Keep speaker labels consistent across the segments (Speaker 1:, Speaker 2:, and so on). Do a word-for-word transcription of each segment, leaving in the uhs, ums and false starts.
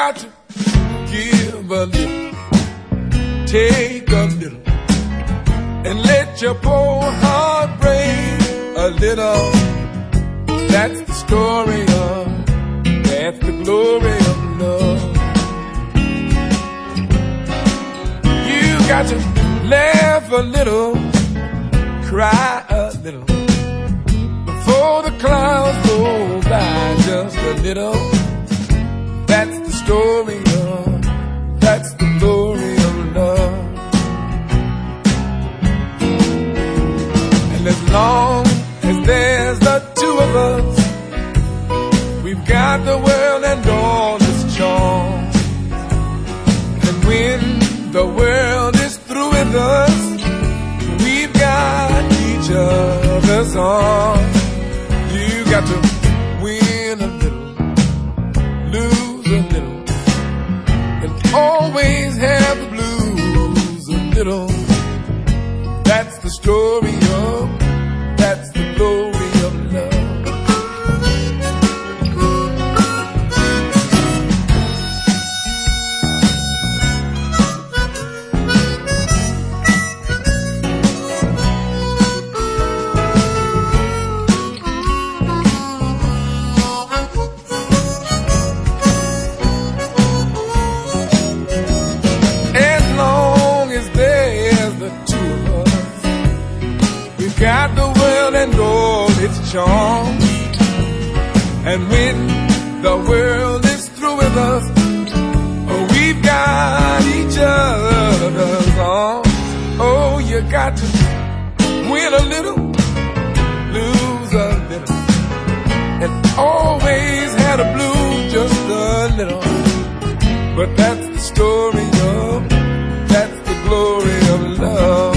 Speaker 1: got to give a little, take a little, and let your poor heart break a little. That's the story of, that's the glory of love. You got to laugh a little, cry a little, before the clouds go by just a little. That's the story of, that's the glory of love. And as long as there's the two of us, we've got the world and all its charms. And when the world is through with us, we've got each other's arms. You got to win a little, lose a little, and always have the blues a little. That's the story of, that's the glory of love. Got the world and all its charms. And when the world is through with us, oh, we've got each other's arms. Oh, you got to win a little, lose a little, and always had a blue just a little. But that's the story of, that's the glory of love.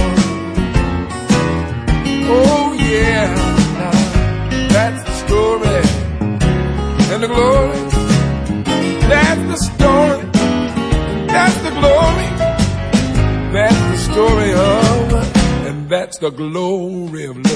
Speaker 1: Oh yeah, that's the story and the glory. That's the story, that's the glory. That's the story of, and that's the glory of love.